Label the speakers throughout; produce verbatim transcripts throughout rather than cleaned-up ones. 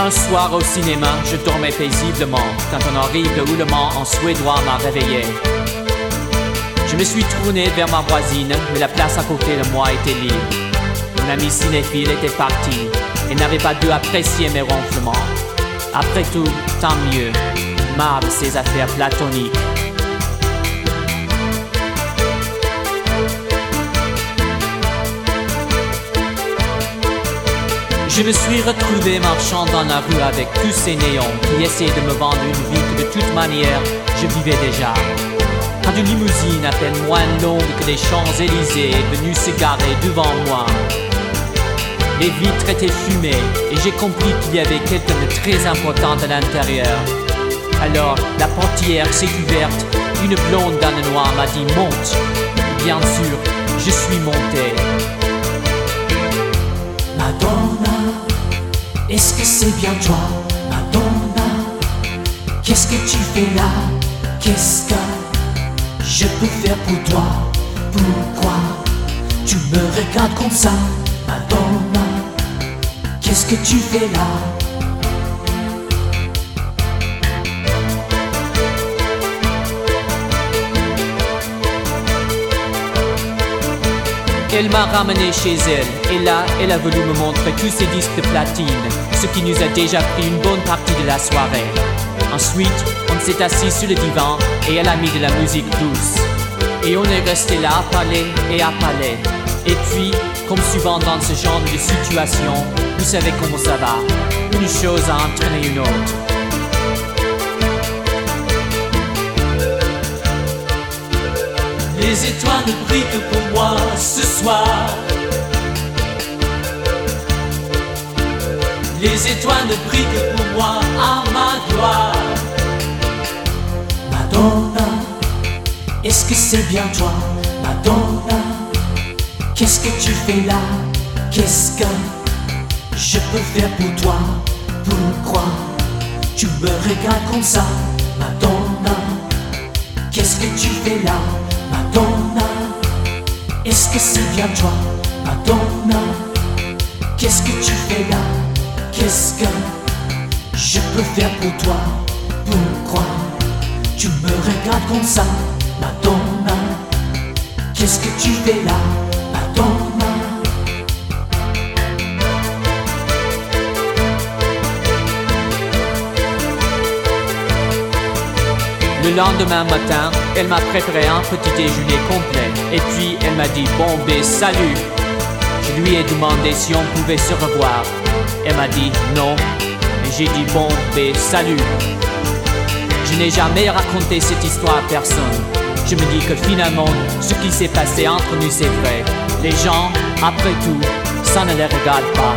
Speaker 1: Un soir au cinéma, je dormais paisiblement quand un horrible houlement en suédois m'a réveillé. Je me suis tourné vers ma voisine, mais la place à côté de moi était libre. Mon ami cinéphile était parti et n'avait pas dû apprécier mes ronflements. Après tout, tant mieux, marre de ces affaires platoniques. Je me suis retrouvé marchant dans la rue avec tous ces néons qui essayaient de me vendre une vie que de toute manière je vivais déjà. Quand une limousine à peine moins longue que les Champs-Élysées est venue se garer devant moi. Les vitres étaient fumées et j'ai compris qu'il y avait quelqu'un de très important à l'intérieur. Alors la portière s'est ouverte, une blonde dans le noir m'a dit « Monte ». Bien sûr, je suis monté.
Speaker 2: Madonna, est-ce que c'est bien toi, Madonna? Qu'est-ce que tu fais là? Qu'est-ce que je peux faire pour toi? Pourquoi tu me regardes comme ça, Madonna? Qu'est-ce que tu fais là?
Speaker 1: Elle m'a ramené chez elle, et là, elle a voulu me montrer tous ses disques de platine, ce qui nous a déjà pris une bonne partie de la soirée. Ensuite, on s'est assis sur le divan, et elle a mis de la musique douce. Et on est resté là à parler et à parler. Et puis, comme souvent dans ce genre de situation, vous savez comment ça va, une chose a entraîné une autre.
Speaker 2: Les étoiles brillent pour moi ce soir. Les étoiles brillent pour moi à ma gloire. Madonna, est-ce que c'est bien toi, Madonna? Qu'est-ce que tu fais là? Qu'est-ce que je peux faire pour toi? Pourquoi tu me regardes comme ça, Madonna? Qu'est-ce que tu fais là, Madonna? Est-ce que c'est bien toi, Madonna? Qu'est-ce que tu fais là? Qu'est-ce que je peux faire pour toi? Pourquoi tu me regardes comme ça, Madonna? Qu'est-ce que tu fais là, Madonna?
Speaker 1: Le lendemain matin, elle m'a préparé un petit déjeuner complet. Et puis elle m'a dit « Bon ben salut ». Je lui ai demandé si on pouvait se revoir. Elle m'a dit « Non ». Et j'ai dit « Bon ben salut ». Je n'ai jamais raconté cette histoire à personne. Je me dis que finalement, ce qui s'est passé entre nous c'est vrai. Les gens, après tout, ça ne les regarde pas.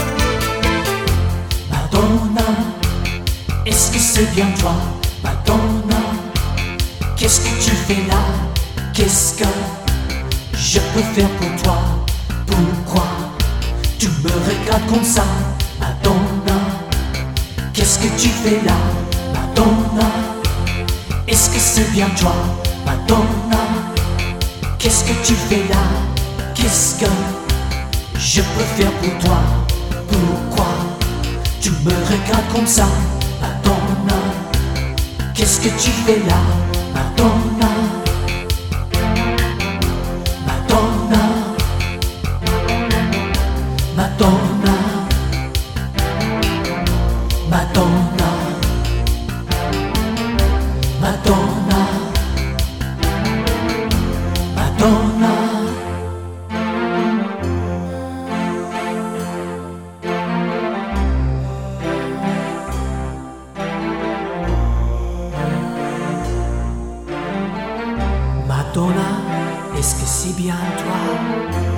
Speaker 2: Madonna, est-ce que c'est bien toi, Madonna? Qu'est-ce que tu fais là? Qu'est-ce que je peux faire pour toi? Pourquoi tu me regardes comme ça, Madonna? Qu'est-ce que tu fais là, Madonna? Est-ce que c'est bien toi, Madonna? Qu'est-ce que tu fais là? Qu'est-ce que je peux faire pour toi? Pourquoi tu me regardes comme ça, Madonna? Qu'est-ce que tu fais là, Madonna? Madonna, Madonna, Madonna, Madonna, Madonna. Madonna, est-ce que c'est bien toi?